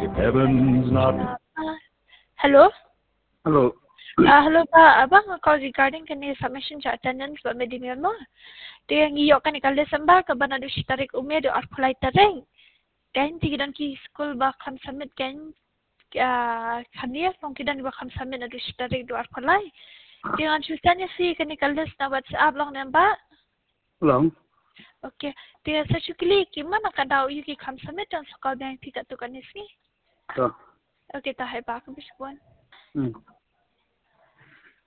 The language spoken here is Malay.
If heaven's not... Hello? Hello. Hello Pak, abang call regarding kini submission cha attendance ba medium mo. Dia ngiyok kan ikal Desember ka bana du tarik umeh do arkulai tereng. Kan tigidan ki school ba kan submit kan kan dia long kidan ba kan submit adu tarik do arkulai. Dia susahnya sih kan ikal des na WhatsApp long namba. Long. Okay. Dia sechukli gimana ka daw yuki kan submit dan sekolah yang tidak tu kan ni. So. Okay, tahay ba ako biskuan.